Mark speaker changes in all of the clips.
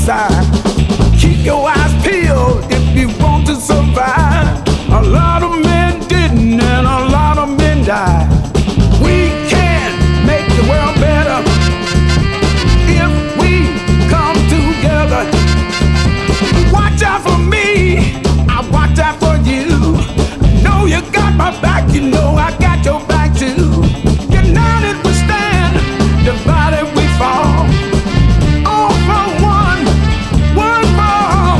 Speaker 1: side. Keep your eyes peeled if you want to survive. A lot of men didn't and a lot of men died. We can make the world better if we come together. Watch out for me, I watch out for you. Know you got my back, you know I got your back too. United we stand, divided we fall. All for one for all.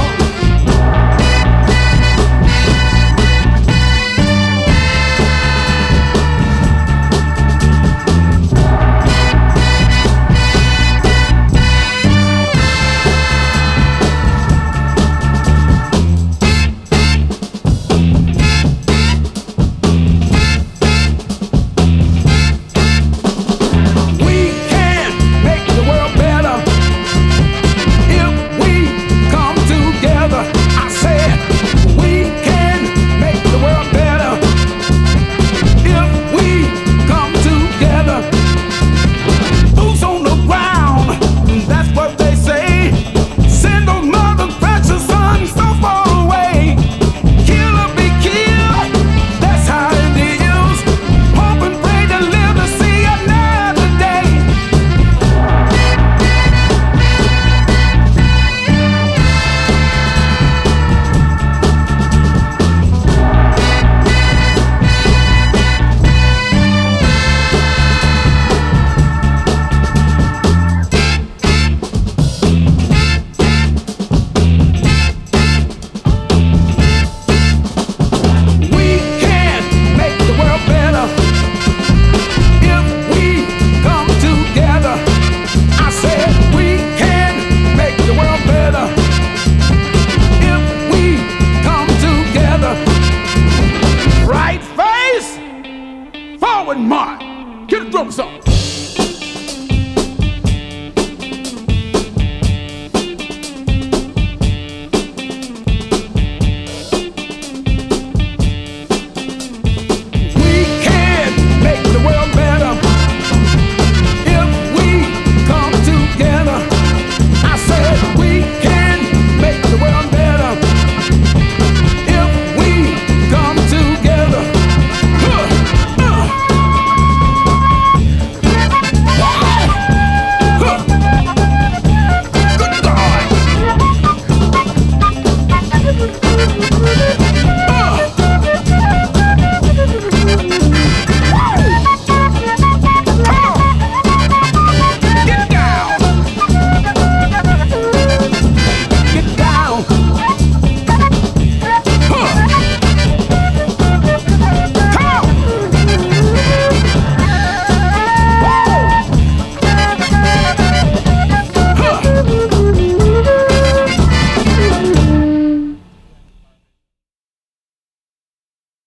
Speaker 1: Mark, get the drums on.